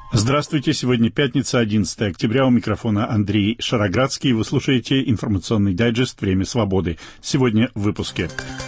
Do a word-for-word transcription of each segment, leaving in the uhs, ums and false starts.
Здравствуйте, сегодня пятница, одиннадцатое октября, у микрофона Андрей Шароградский. Вы слушаете информационный дайджест «Время свободы». Сегодня в выпуске.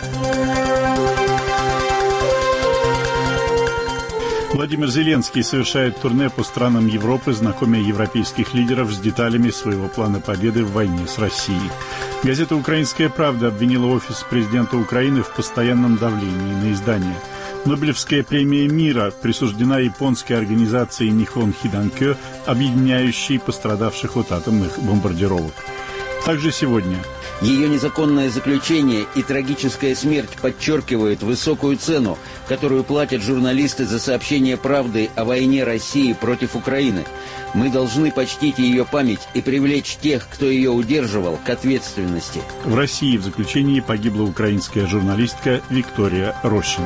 Владимир Зеленский совершает турне по странам Европы, знакомя европейских лидеров с деталями своего плана победы в войне с Россией. Газета «Украинская правда» обвинила офис президента Украины в постоянном давлении на издание. Нобелевская премия мира присуждена японской организации Нихон Хиданкё, объединяющей пострадавших от атомных бомбардировок. Также сегодня. Ее незаконное заключение и трагическая смерть подчеркивают высокую цену, которую платят журналисты за сообщение правды о войне России против Украины. Мы должны почтить ее память и привлечь тех, кто ее удерживал, к ответственности. В России в заключении погибла украинская журналистка Виктория Рощина.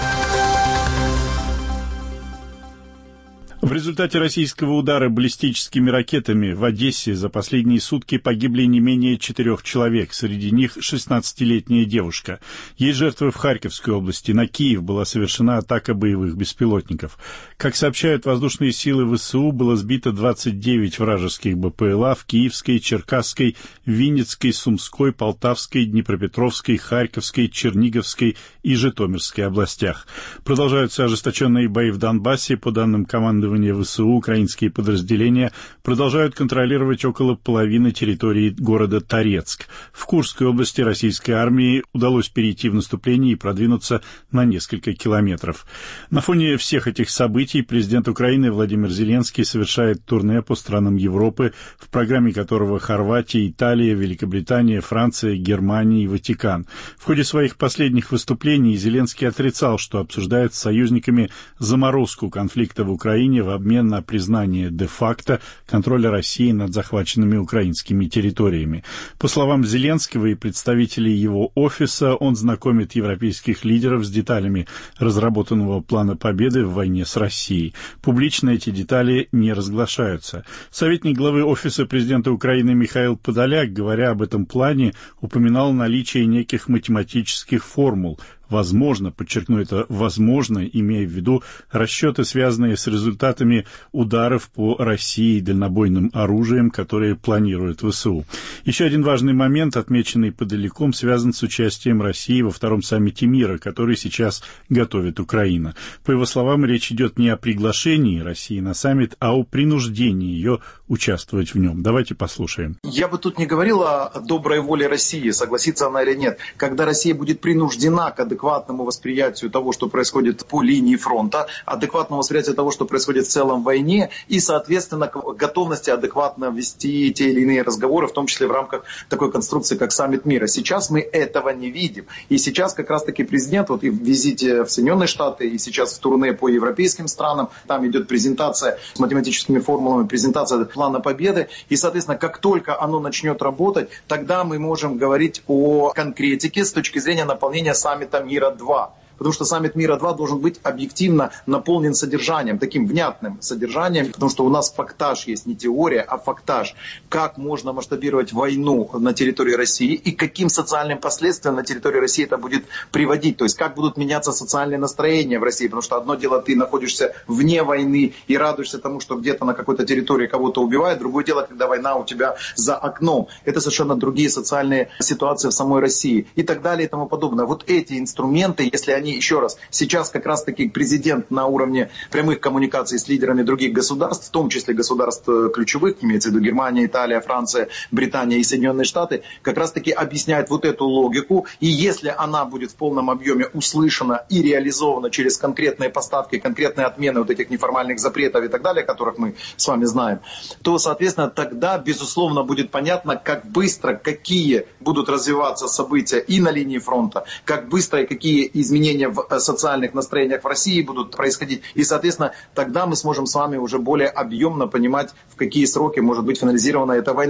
В результате российского удара баллистическими ракетами в Одессе за последние сутки погибли не менее четырех человек, среди них шестнадцатилетняя девушка. Есть жертвы в Харьковской области. На Киев была совершена атака боевых беспилотников. Как сообщают воздушные силы ВСУ, было сбито двадцать девять вражеских БПЛА в Киевской, Черкасской, Винницкой, Сумской, Полтавской, Днепропетровской, Харьковской, Черниговской и Житомирской областях. Продолжаются ожесточенные бои в Донбассе. По данным командования ВСУ, украинские подразделения продолжают контролировать около половины территории города Торецк. В Курской области российской армии удалось перейти в наступление и продвинуться на несколько километров. На фоне всех этих событий президент Украины Владимир Зеленский совершает турне по странам Европы, в программе которого Хорватия, Италия, Великобритания, Франция, Германия и Ватикан. В ходе своих последних выступлений Зеленский отрицал, что обсуждает с союзниками заморозку конфликта в Украине в обмен на признание де-факто контроля России над захваченными украинскими территориями. По словам Зеленского и представителей его офиса, он знакомит европейских лидеров с деталями разработанного плана победы в войне с Россией. Публично эти детали не разглашаются. Советник главы офиса президента Украины Михаил Подоляк, говоря об этом плане, упоминал наличие неких математических формул. Возможно, подчеркну это, возможно, имея в виду расчеты, связанные с результатами ударов по России дальнобойным оружием, которые планирует ВСУ. Еще один важный момент, отмеченный Подоляком, связан с участием России во втором саммите мира, который сейчас готовит Украина. По его словам, речь идет не о приглашении России на саммит, а о принуждении ее участвовать в нем. Давайте послушаем. Я бы тут не говорил о доброй воле России, согласится она или нет. Когда Россия будет принуждена к адекватному восприятию того, что происходит по линии фронта, адекватному восприятию того, что происходит в целом в войне, и, соответственно, к готовности адекватно вести те или иные разговоры, в том числе в рамках такой конструкции, как саммит мира. Сейчас мы этого не видим. И сейчас как раз-таки президент, вот и в визите в Соединенные Штаты, и сейчас в турне по европейским странам, там идет презентация с математическими формулами, презентация плана победы. И, соответственно, как только оно начнет работать, тогда мы можем говорить о конкретике с точки зрения наполнения саммита мира-два. Потому что саммит мира-два должен быть объективно наполнен содержанием, таким внятным содержанием, потому что у нас фактаж есть, не теория, а фактаж. Как можно масштабировать войну на территории России и каким социальным последствиям на территории России это будет приводить. То есть как будут меняться социальные настроения в России. Потому что одно дело, ты находишься вне войны и радуешься тому, что где-то на какой-то территории кого-то убивают. Другое дело, когда война у тебя за окном. Это совершенно другие социальные ситуации в самой России. И так далее и тому подобное. Вот эти инструменты, если они еще раз, сейчас как раз-таки президент на уровне прямых коммуникаций с лидерами других государств, в том числе государств ключевых, имеется в виду Германия, Италия, Франция, Британия и Соединенные Штаты, как раз-таки объясняет вот эту логику. И если она будет в полном объеме услышана и реализована через конкретные поставки, конкретные отмены вот этих неформальных запретов и так далее, которых мы с вами знаем, то, соответственно, тогда, безусловно, будет понятно, как быстро, какие будут развиваться события и на линии фронта, как быстро и какие изменения в социальных настроениях в России будут происходить. И, соответственно, тогда мы сможем с вами уже более объемно понимать, в какие сроки может быть финализирована эта война.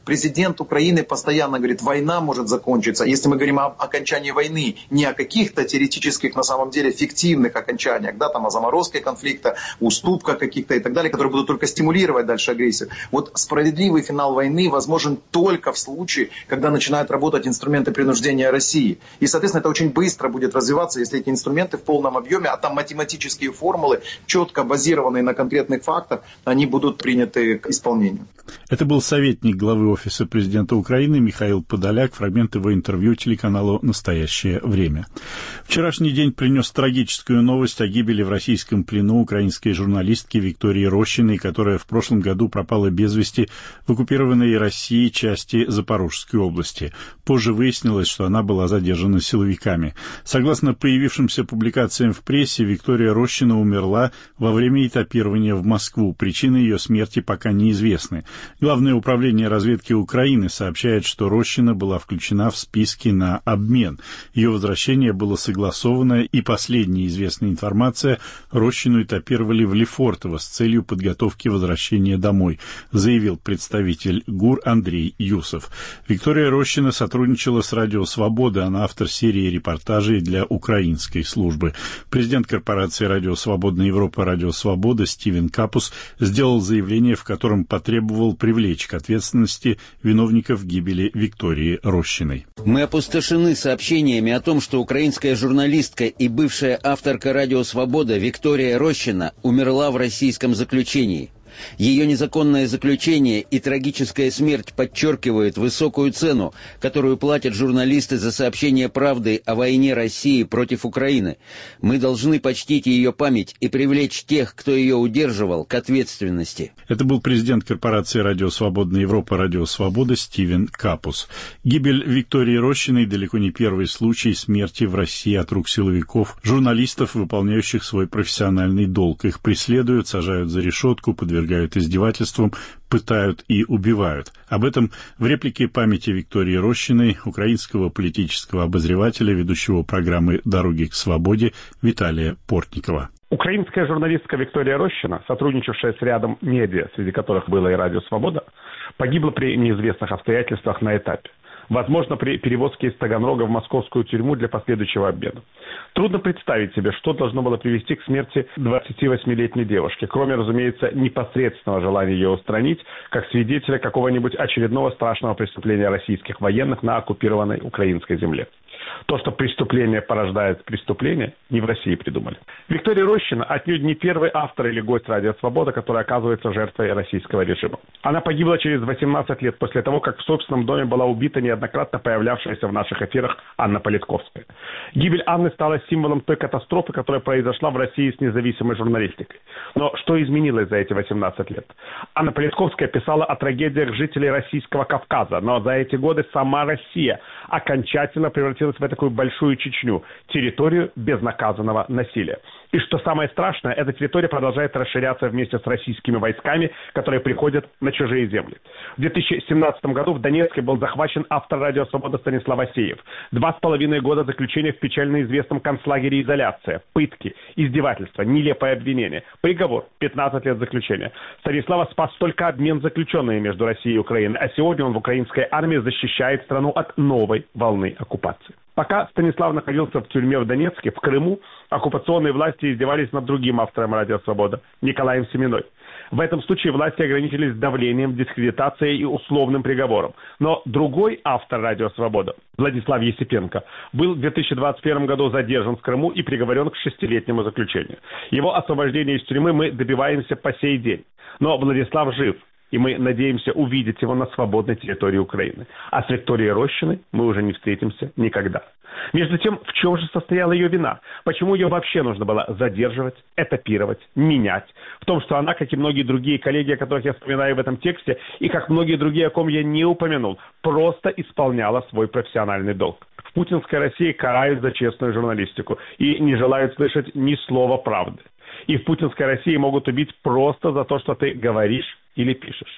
Президент Украины постоянно говорит, война может закончиться. Если мы говорим об окончании войны, не о каких-то теоретических, на самом деле, фиктивных окончаниях, да, там о заморозке конфликта, уступках каких-то и так далее, которые будут только стимулировать дальше агрессию. Вот справедливый финал войны возможен только в случае, когда начинают работать инструменты принуждения России. И, соответственно, это очень быстро будет развиваться, если эти инструменты в полном объеме, а там математические формулы, четко базированные на конкретных фактах, они будут приняты к исполнению. Это был советник главы Офиса президента Украины Михаил Подоляк. Фрагмент его интервью телеканалу «Настоящее время». Вчерашний день принес трагическую новость о гибели в российском плену украинской журналистки Виктории Рощиной, которая в прошлом году пропала без вести в оккупированной Россией части Запорожской области. Позже выяснилось, что она была задержана силовиками. Согласно появившимся публикациям в прессе, Виктория Рощина умерла во время этапирования в Москву. Причины ее смерти пока неизвестны. Главное управление разведки Украины сообщает, что Рощина была включена в списки на обмен. Ее возвращение было согласовано, и последняя известная информация — Рощину этапировали в Лефортово с целью подготовки возвращения домой, заявил представитель ГУР Андрей Юсов. Виктория Рощина сотрудничала с Радио Свобода, она автор серии репортажей для украинской службы. Президент корпорации Радио Свободная Европа Радио Свобода Стивен Капус сделал заявление, в котором потребовал привлечь к ответственности виновников гибели Виктории Рощиной. Мы опустошены сообщениями о том, что украинская журналистка и бывшая авторка «Радио Свобода» Виктория Рощина умерла в российском заключении. Ее незаконное заключение и трагическая смерть подчеркивают высокую цену, которую платят журналисты за сообщение правды о войне России против Украины. Мы должны почтить ее память и привлечь тех, кто ее удерживал, к ответственности. Это был президент корпорации «Радио Свободная Европа» Радио Свобода Стивен Капус. Гибель Виктории Рощиной далеко не первый случай смерти в России от рук силовиков, журналистов, выполняющих свой профессиональный долг. Их преследуют, сажают за решетку, подвергают издевательствам, пытают и убивают. Об этом в реплике памяти Виктории Рощиной, украинского политического обозревателя, ведущего программы «Дороги к свободе» Виталия Портникова. Украинская журналистка Виктория Рощина, сотрудничавшая с рядом медиа, среди которых было и Радио Свобода, погибла при неизвестных обстоятельствах на этапе. Возможно, при перевозке из Таганрога в московскую тюрьму для последующего обмена. Трудно представить себе, что должно было привести к смерти двадцативосьмилетней девушки, кроме, разумеется, непосредственного желания ее устранить, как свидетеля какого-нибудь очередного страшного преступления российских военных на оккупированной украинской земле. То, что преступление порождает преступление, не в России придумали. Виктория Рощина отнюдь не первый автор или гость Радио Свобода, который оказывается жертвой российского режима. Она погибла через восемнадцать лет после того, как в собственном доме была убита неоднократно появлявшаяся в наших эфирах Анна Политковская. Гибель Анны стала символом той катастрофы, которая произошла в России с независимой журналистикой. Но что изменилось за эти восемнадцать лет? Анна Политковская писала о трагедиях жителей Российского Кавказа, но за эти годы сама Россия окончательно превратилась в такую большую Чечню, территорию безнаказанного насилия. И что самое страшное, эта территория продолжает расширяться вместе с российскими войсками, которые приходят на чужие земли. В две тысячи семнадцатом году в Донецке был захвачен автор «Радио Свобода» Станислав Асеев. Два с половиной года заключения в печально известном концлагере изоляция, пытки, издевательства, нелепое обвинение. Приговор – пятнадцать лет заключения. Станислава спас только обмен заключенными между Россией и Украиной, а сегодня он в украинской армии защищает страну от новой волны оккупации. Пока Станислав находился в тюрьме в Донецке, в Крыму, оккупационные власти издевались над другим автором «Радио Свобода» Николаем Семеной. В этом случае власти ограничились давлением, дискредитацией и условным приговором. Но другой автор «Радио Свобода», Владислав Есипенко, был в две тысячи двадцать первом году задержан в Крыму и приговорен к шестилетнему заключению. Его освобождения из тюрьмы мы добиваемся по сей день. Но Владислав жив, и мы надеемся увидеть его на свободной территории Украины. А с Викторией Рощиной мы уже не встретимся никогда. Между тем, в чем же состояла ее вина? Почему ее вообще нужно было задерживать, этапировать, менять? В том, что она, как и многие другие коллеги, о которых я вспоминаю в этом тексте, и как многие другие, о ком я не упомянул, просто исполняла свой профессиональный долг. В путинской России карают за честную журналистику и не желают слышать ни слова правды. И в путинской России могут убить просто за то, что ты говоришь или пишешь. В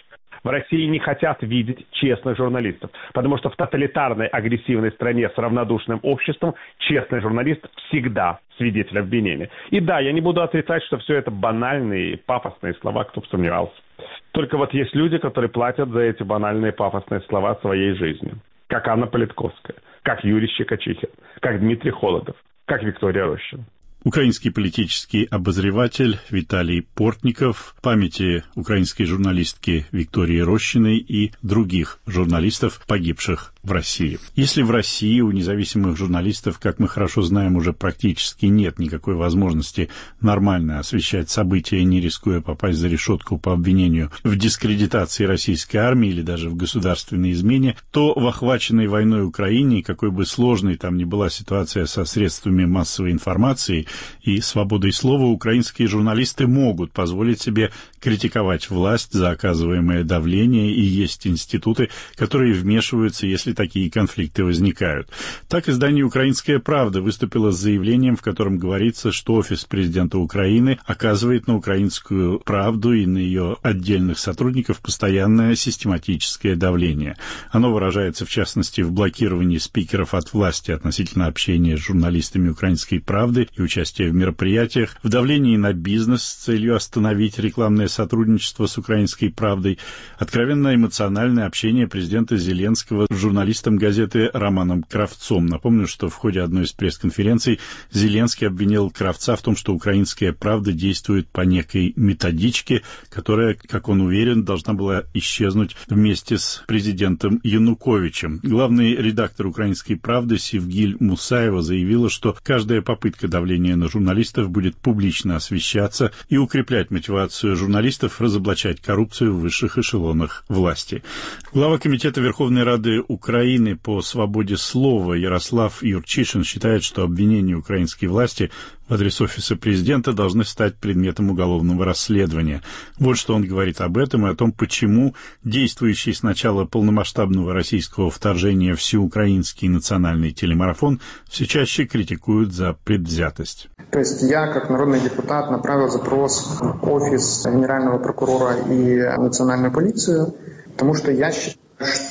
В России не хотят видеть честных журналистов, потому что в тоталитарной агрессивной стране с равнодушным обществом честный журналист всегда свидетель обвинения. И да, я не буду отрицать, что все это банальные, пафосные слова, кто бы сомневался. Только вот есть люди, которые платят за эти банальные, пафосные слова своей жизнью. Как Анна Политковская, как Юрий Щекочихин, как Дмитрий Холодов, как Виктория Рощина. Украинский политический обозреватель Виталий Портников, памяти украинской журналистки Виктории Рощиной и других журналистов, погибших в России. Если в России у независимых журналистов, как мы хорошо знаем, уже практически нет никакой возможности нормально освещать события, не рискуя попасть за решетку по обвинению в дискредитации российской армии или даже в государственной измене, то в охваченной войной Украине, какой бы сложной там ни была ситуация со средствами массовой информации и свободой слова, украинские журналисты могут позволить себе критиковать власть за оказываемое давление, и есть институты, которые вмешиваются, если такие конфликты возникают. Так, издание «Украинская правда» выступило с заявлением, в котором говорится, что офис президента Украины оказывает на «Украинскую правду» и на ее отдельных сотрудников постоянное систематическое давление. Оно выражается, в частности, в блокировании спикеров от власти относительно общения с журналистами «Украинской правды» и участия в мероприятиях, в давлении на бизнес с целью остановить рекламное сотрудничество с «Украинской правдой», откровенно эмоциональное общение президента Зеленского с журналистом газеты Романом Кравцом. Напомню, что в ходе одной из пресс-конференций Зеленский обвинил Кравца в том, что «Украинская правда» действует по некой методичке, которая, как он уверен, должна была исчезнуть вместе с президентом Януковичем. Главный редактор «Украинской правды» Севгиль Мусаева заявила, что каждая попытка давления на журналистов будет публично освещаться и укреплять мотивацию журналистов разоблачать коррупцию в высших эшелонах власти. Глава Комитета Верховной Рады Украины по свободе слова Ярослав Юрчишин считает, что обвинения украинской власти в адрес офиса президента должны стать предметом уголовного расследования. Вот что он говорит об этом и о том, почему действующий с начала полномасштабного российского вторжения всеукраинский национальный телемарафон все чаще критикуют за предвзятость. То есть я, как народный депутат, направил запрос в офис генерального прокурора и национальную полицию, потому что я считаю,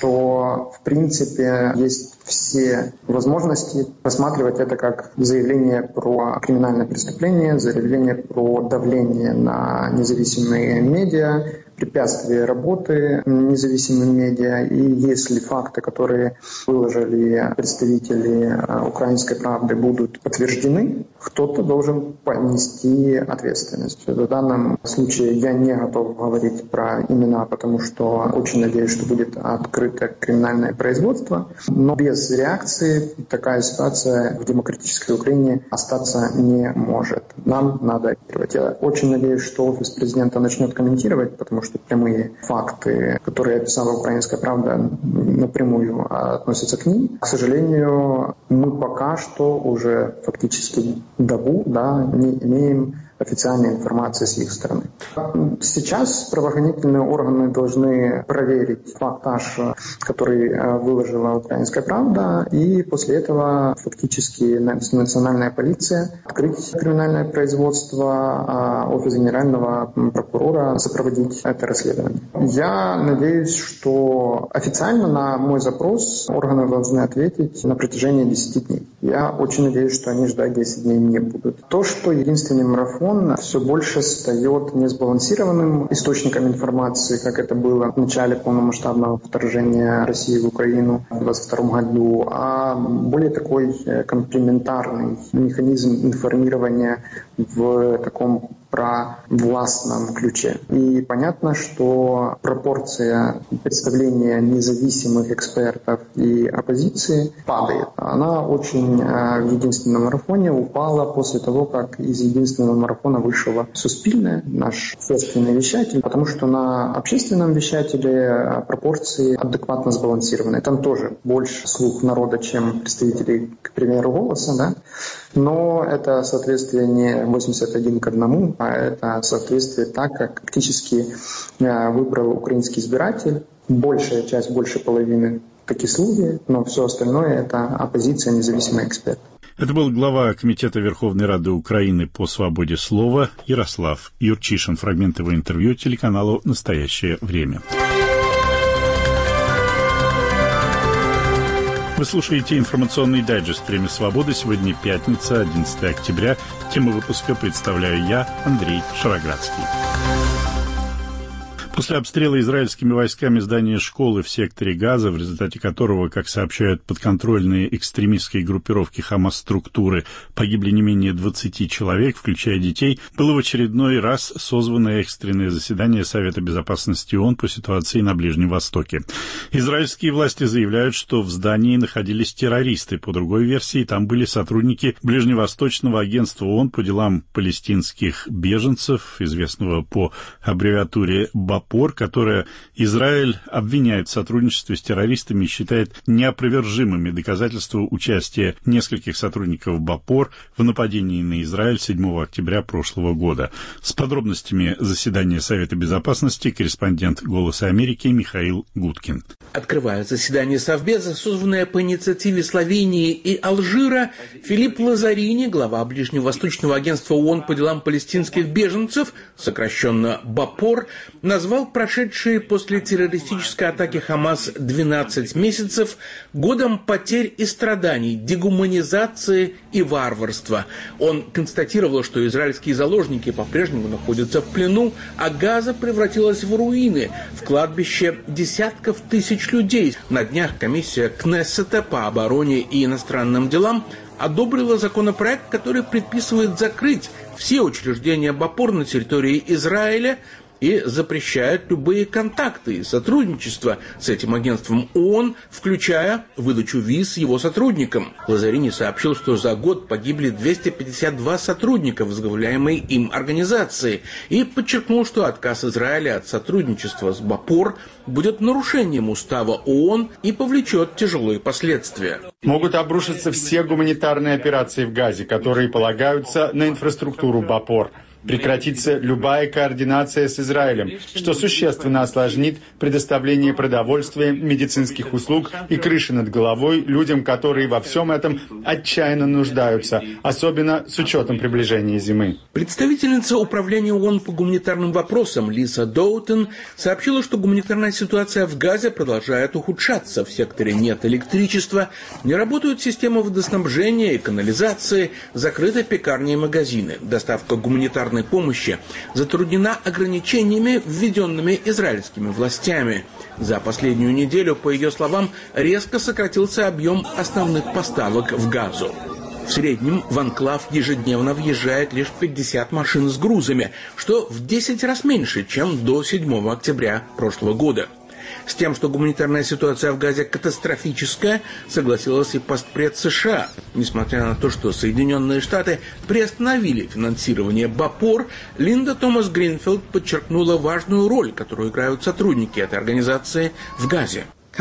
что в принципе есть все возможности рассматривать это как заявление про криминальное преступление, заявление про давление на независимые медиа, препятствие работы независимым медиа. И если факты, которые выложили представители «Украинской правды», будут подтверждены, кто-то должен понести ответственность. В данном случае я не готов говорить про имена, потому что очень надеюсь, что будет открыто криминальное производство. Но без реакции такая ситуация в демократической Украине остаться не может. Нам надо реагировать. Я очень надеюсь, что офис президента начнет комментировать, потому что прямые факты, которые описала «Украинская правда», напрямую относятся к ним. К сожалению, мы пока что уже фактически добу, да, не имеем официальной информации с их стороны. Сейчас правоохранительные органы должны проверить фактаж, который выложила «Украинская правда», и после этого фактически национальная полиция открыть криминальное производство, а офис генерального прокурора сопроводить это расследование. Я надеюсь, что официально на мой запрос органы должны ответить на протяжении десяти дней. Я очень надеюсь, что они ждать десять дней не будут. То, что единственный марафон все больше стает несбалансированным источником информации, как это было в начале полномасштабного вторжения России в Украину в двадцать втором году, а более такой комплементарный механизм информирования в таком провластном ключе. И понятно, что пропорция представления независимых экспертов и оппозиции падает. Она очень в единственном марафоне упала после того, как из единственного марафона вышла Суспильная, наш собственный вещатель, потому что на общественном вещателе пропорции адекватно сбалансированы. Там тоже больше слух народа, чем представителей, к примеру, «Голоса», да? Но это соответствие не восемьдесят один к одному, а это соответствие так, как фактически выбрал украинский избиратель. Большая часть, больше половины такие слуги, но все остальное это оппозиция, независимый эксперт. Это был глава Комитета Верховной Рады Украины по свободе слова Ярослав Юрчишин. Фрагмент его интервью телеканалу «Настоящее время». Вы слушаете информационный дайджест «Время свободы». Сегодня пятница, одиннадцатое октября. Тему выпуска представляю я, Андрей Шароградский. После обстрела израильскими войсками здания школы в секторе Газа, в результате которого, как сообщают подконтрольные экстремистской группировки Хамас-структуры, погибли не менее двадцати человек, включая детей, было в очередной раз созвано экстренное заседание Совета безопасности ООН по ситуации на Ближнем Востоке. Израильские власти заявляют, что в здании находились террористы. По другой версии, там были сотрудники Ближневосточного агентства ООН по делам палестинских беженцев, известного по аббревиатуре БАП, которое Израиль обвиняет в сотрудничестве с террористами и считает неопровержимыми доказательства участия нескольких сотрудников БАПОР в нападении на Израиль седьмого октября прошлого года. С подробностями заседания Совета Безопасности корреспондент «Голоса Америки» Михаил Гудкин. Открывая заседание Совбеза, созванное по инициативе Словении и Алжира, Филипп Лазарини, глава Ближневосточного агентства ООН по делам палестинских беженцев, сокращенно БАПОР, назвал прошедшие после террористической атаки Хамас двенадцать месяцев годом потерь и страданий, дегуманизации и варварства. Он констатировал, что израильские заложники по-прежнему находятся в плену, а Газа превратилась в руины, в кладбище десятков тысяч людей. На днях комиссия Кнессета по обороне и иностранным делам одобрила законопроект, который предписывает закрыть все учреждения БАПОР на территории Израиля и запрещает любые контакты и сотрудничество с этим агентством ООН, включая выдачу виз его сотрудникам. Лазарини сообщил, что за год погибли двести пятьдесят два сотрудника возглавляемой им организации, и подчеркнул, что отказ Израиля от сотрудничества с БАПОР будет нарушением устава ООН и повлечет тяжелые последствия. Могут обрушиться все гуманитарные операции в Газе, которые полагаются на инфраструктуру БАПОР. Прекратится любая координация с Израилем, что существенно осложнит предоставление продовольствия, медицинских услуг и крыши над головой людям, которые во всем этом отчаянно нуждаются, особенно с учетом приближения зимы. Представительница управления ООН по гуманитарным вопросам Лиса Доутон сообщила, что гуманитарная ситуация в Газе продолжает ухудшаться. В секторе нет электричества, не работают системы водоснабжения и канализации, закрыты пекарни и магазины. Доставка гуманитарной помощи затруднена ограничениями, введенными израильскими властями. За последнюю неделю, по ее словам, резко сократился объем основных поставок в Газу. В среднем в анклав ежедневно въезжает лишь пятьдесят машин с грузами, что в десять раз меньше, чем до седьмого октября прошлого года. С тем, что гуманитарная ситуация в Газе катастрофическая, согласилась и постпред США. Несмотря на то, что Соединенные Штаты приостановили финансирование БАПОР, Линда Томас-Гринфилд подчеркнула важную роль, которую играют сотрудники этой организации в Газе.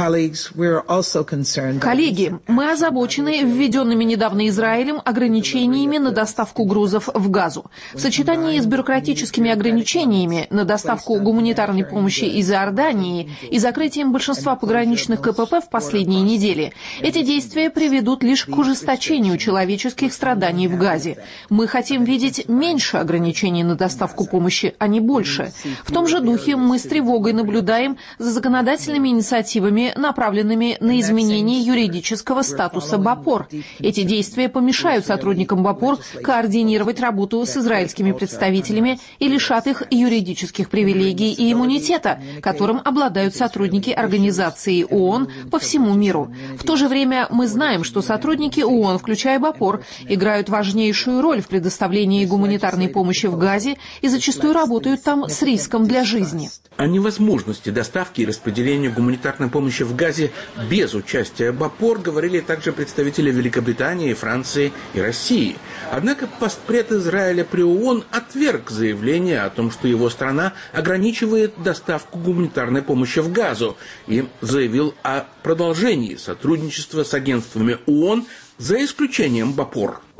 Коллеги, мы озабочены введенными недавно Израилем ограничениями на доставку грузов в Газу. В сочетании с бюрократическими ограничениями на доставку гуманитарной помощи из Иордании и закрытием большинства пограничных КПП в последние недели, эти действия приведут лишь к ужесточению человеческих страданий в Газе. Мы хотим видеть меньше ограничений на доставку помощи, а не больше. В том же духе мы с тревогой наблюдаем за законодательными инициативами, направленными на изменение юридического статуса БАПОР. Эти действия помешают сотрудникам БАПОР координировать работу с израильскими представителями и лишат их юридических привилегий и иммунитета, которым обладают сотрудники организации ООН по всему миру. В то же время мы знаем, что сотрудники ООН, включая БАПОР, играют важнейшую роль в предоставлении гуманитарной помощи в Газе и зачастую работают там с риском для жизни. О невозможности доставки и распределения гуманитарной помощи в Газе без участия БАПОР говорили также представители Великобритании, Франции и России. Однако постпред Израиля при ООН отверг заявление о том, что его страна ограничивает доставку гуманитарной помощи в Газу, и заявил о продолжении сотрудничества с агентствами ООН за исключением БАПОР. В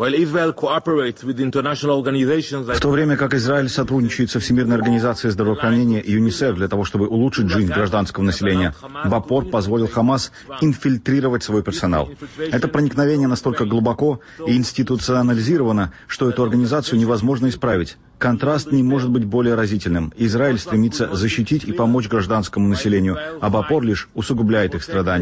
то время как Израиль сотрудничает со Всемирной организацией здравоохранения и ЮНИСЕФ для того, чтобы улучшить жизнь гражданского населения, БАПОР позволил Хамас инфильтрировать свой персонал. Это проникновение настолько глубоко и институционализировано, что эту организацию невозможно исправить. Контраст не может быть более разительным. Израиль стремится защитить и помочь гражданскому населению, а БАПОР лишь усугубляет их страдания.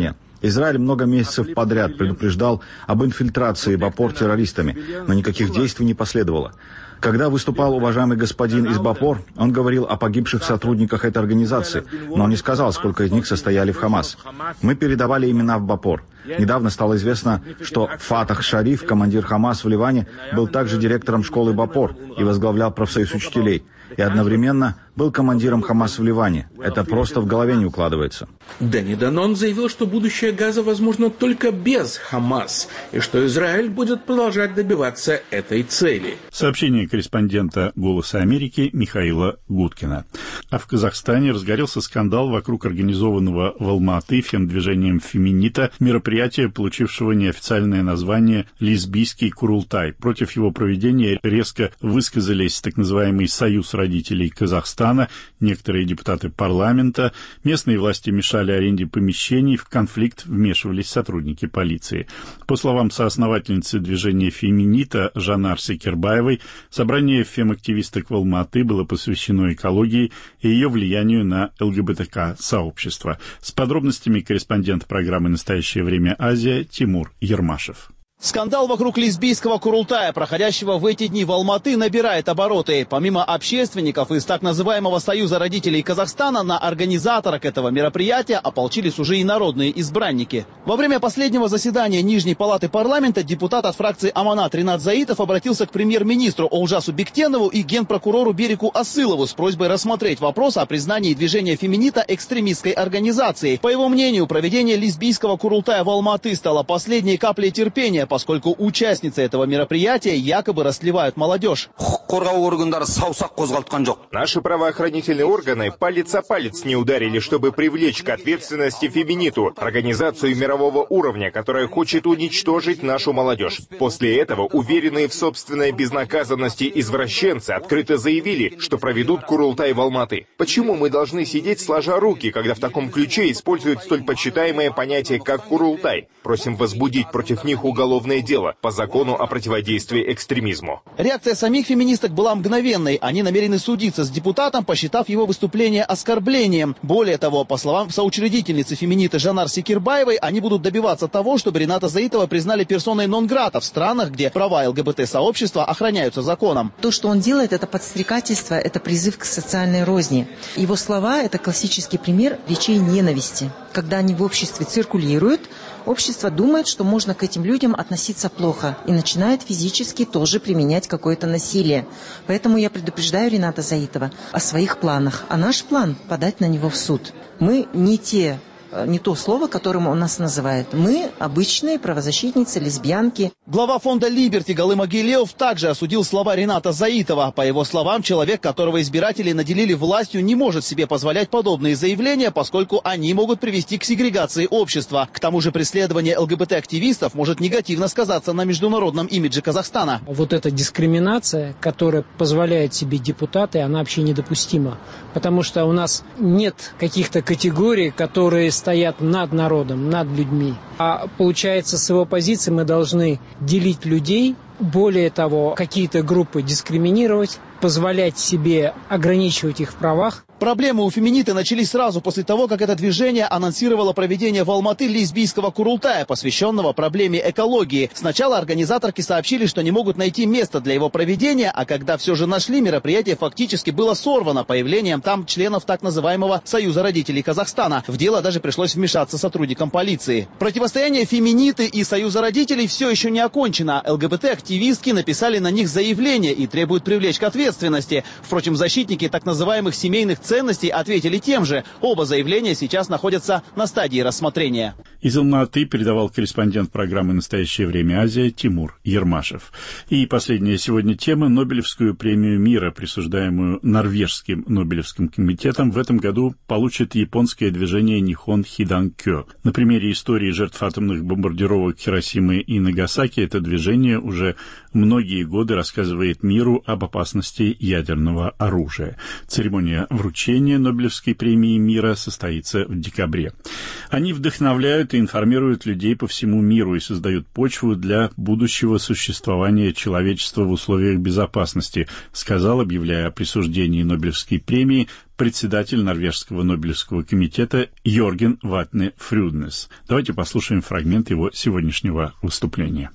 Израиль много месяцев подряд предупреждал об инфильтрации Бапор террористами, но никаких действий не последовало. Когда выступал уважаемый господин из Бапор, он говорил о погибших сотрудниках этой организации, но не сказал, сколько из них состояли в Хамас. Мы передавали имена в Бапор. Недавно стало известно, что Фатах Шариф, командир Хамас в Ливане, был также директором школы Бапор и возглавлял профсоюз учителей. И одновременно был командиром Хамас в Ливане. Это просто в голове не укладывается. Дани Данон заявил, что будущее Газа возможно только без Хамас, и что Израиль будет продолжать добиваться этой цели. Сообщение корреспондента «Голоса Америки» Михаила Гудкина. А в Казахстане разгорелся скандал вокруг организованного в Алма-Аты фемдвижением «Феминита» мероприятия, получившего неофициальное название «Лесбийский Курултай». Против его проведения резко высказались так называемый «Союз родителей Казахстана», некоторые депутаты парламента, местные власти мешали аренде помещений, в конфликт вмешивались сотрудники полиции. По словам соосновательницы движения «Феминита» Жанар Секербаевой, собрание фем-активисток в Алма-Аты было посвящено экологии и ее влиянию на ЛГБТК-сообщество. С подробностями корреспондент программы «Настоящее время Азия» Тимур Ермашев. Скандал вокруг лесбийского Курултая, проходящего в эти дни в Алма-Аты, набирает обороты. Помимо общественников из так называемого Союза родителей Казахстана, на организаторах этого мероприятия ополчились уже и народные избранники. Во время последнего заседания Нижней палаты парламента депутат от фракции Аманат Ринат Заитов обратился к премьер-министру Олжасу Бектенову и генпрокурору Берику Асылову с просьбой рассмотреть вопрос о признании движения «Феминита» экстремистской организацией. По его мнению, проведение лесбийского Курултая в Алма-Аты стало последней каплей терпения, поскольку участницы этого мероприятия якобы растлевают молодежь. Наши правоохранительные органы палец о палец не ударили, чтобы привлечь к ответственности Феминиту, организацию мирового уровня, которая хочет уничтожить нашу молодежь. После этого уверенные в собственной безнаказанности извращенцы открыто заявили, что проведут Курултай в Алма-Аты. Почему мы должны сидеть сложа руки, когда в таком ключе используют столь почитаемое понятие, как Курултай? Просим возбудить против них уголовное дело по закону о противодействии экстремизму. Реакция самих феминисток была мгновенной. Они намерены судиться с депутатом, посчитав его выступление оскорблением. Более того, по словам соучредительницы Феминиты Жанар Секербаевой, они будут добиваться того, чтобы Рината Заитова признали персоной нон-грата в странах, где права ЛГБТ-сообщества охраняются законом. То, что он делает, это подстрекательство, это призыв к социальной розни. Его слова – это классический пример речей ненависти. Когда они в обществе циркулируют, общество думает, что можно к этим людям относиться плохо и начинает физически тоже применять какое-то насилие. Поэтому я предупреждаю Рината Заитова о своих планах. А наш план – подать на него в суд. Мы не те... не то слово, которым он нас называет. Мы обычные правозащитницы, лесбиянки. Глава фонда «Либерти» Галым Агилеев также осудил слова Рината Заитова. По его словам, человек, которого избиратели наделили властью, не может себе позволять подобные заявления, поскольку они могут привести к сегрегации общества. К тому же преследование ЛГБТ-активистов может негативно сказаться на международном имидже Казахстана. Вот эта дискриминация, которая позволяет себе депутаты, она вообще недопустима. Потому что у нас нет каких-то категорий, которые стоят над народом, над людьми. А получается, с его позиции мы должны делить людей, более того, какие-то группы дискриминировать, позволять себе ограничивать их в правах. Проблемы у Феминиты начались сразу после того, как это движение анонсировало проведение в Алма-Аты лесбийского Курултая, посвященного проблеме экологии. Сначала организаторки сообщили, что не могут найти место для его проведения, а когда все же нашли, мероприятие фактически было сорвано появлением там членов так называемого Союза родителей Казахстана. В дело даже пришлось вмешаться сотрудникам полиции. Противостояние Феминиты и Союза родителей все еще не окончено. ЛГБТ-активистки написали на них заявление и требуют привлечь к ответственности. Впрочем, защитники так называемых семейных ценностей ответили тем же. Оба заявления сейчас находятся на стадии рассмотрения. Из Алма-Аты передавал корреспондент программы «Настоящее время Азия» Тимур Ермашев. И последняя сегодня тема. Нобелевскую премию мира, присуждаемую Норвежским Нобелевским комитетом, в этом году получит японское движение Нихон Хидан-кё. На примере истории жертв атомных бомбардировок Хиросимы и Нагасаки это движение уже многие годы рассказывает миру об опасности ядерного оружия. Церемония вручения Нобелевской премии мира состоится в декабре. Они вдохновляют и информируют людей по всему миру и создают почву для будущего существования человечества в условиях безопасности, сказал, объявляя о присуждении Нобелевской премии, председатель Норвежского Нобелевского комитета Йорген Ватне Фрюднес. Давайте послушаем фрагмент его сегодняшнего выступления.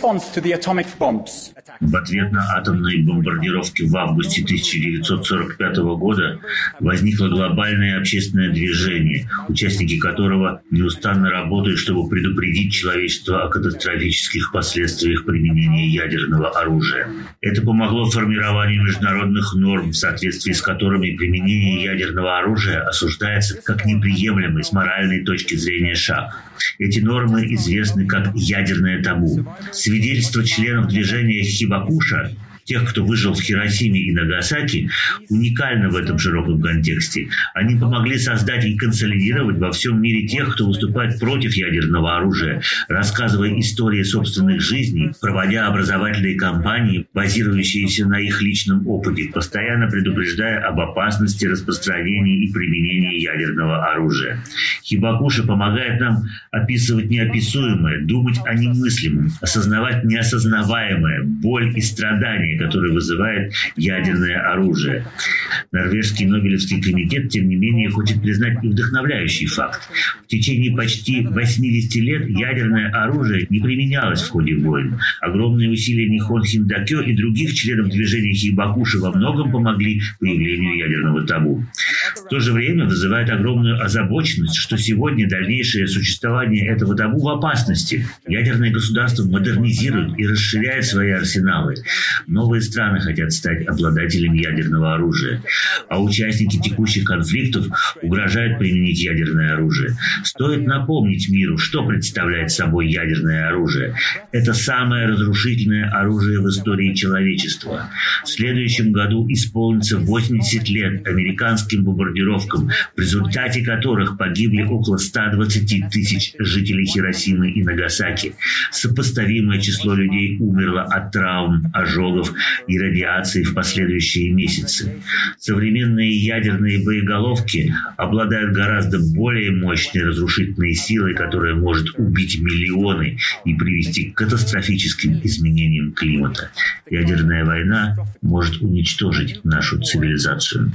В ответ на атомные бомбардировки в августе тысяча девятьсот сорок пятого года возникло глобальное общественное движение, участники которого неустанно работают, чтобы предупредить человечество о катастрофических последствиях применения ядерного оружия. Это помогло формированию международных норм, в соответствии с которыми применение ядерного оружия осуждается как неприемлемый с моральной точки зрения шаг. Эти нормы известны как ядерное табу. Свидетельство членов движения Хибакуша, тех, кто выжил в Хиросиме и Нагасаки, уникально в этом широком контексте. Они помогли создать и консолидировать во всем мире тех, кто выступает против ядерного оружия, рассказывая истории собственных жизней, проводя образовательные кампании, базирующиеся на их личном опыте, постоянно предупреждая об опасности распространения и применения ядерного оружия. Хибакуша помогает нам описывать неописуемое, думать о немыслимом, осознавать неосознаваемое, боль и страдания, которые вызывает ядерное оружие. Норвежский Нобелевский комитет, тем не менее, хочет признать и вдохновляющий факт. В течение почти восьмидесяти лет ядерное оружие не применялось в ходе войн. Огромные усилия Нихон Хиндакё и других членов движения Хибакуши во многом помогли появлению ядерного табу. В то же время вызывает огромную озабоченность, что сегодня дальнейшее существование этого табу в опасности. Ядерные государства модернизируют и расширяют свои арсеналы. Новые страны хотят стать обладателями ядерного оружия, а участники текущих конфликтов угрожают применить ядерное оружие. Стоит напомнить миру, что представляет собой ядерное оружие. Это самое разрушительное оружие в истории человечества. В следующем году исполнится восемьдесят лет американским бомбардировкам, в результате которых погибли около ста двадцати тысяч жителей Хиросимы и Нагасаки. Сопоставимое число людей умерло от травм, ожогов и радиации в последующие месяцы. Современные ядерные боеголовки обладают гораздо более мощной разрушительной силой, которая может убить миллионы и привести к катастрофическим изменениям климата. Ядерная война может уничтожить нашу цивилизацию.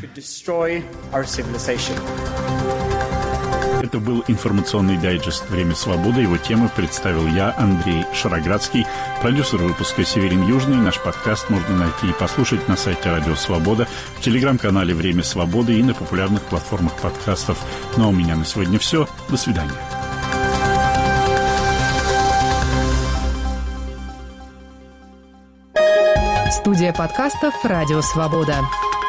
Это был информационный дайджест «Время свободы». Его темы представил я, Андрей Шароградский, продюсер выпуска Северин Южный. Наш подкаст можно найти и послушать на сайте Радио Свобода, в телеграм-канале «Время свободы» и на популярных платформах подкастов. Ну а у меня на сегодня все. До свидания. Студия подкастов «Радио Свобода».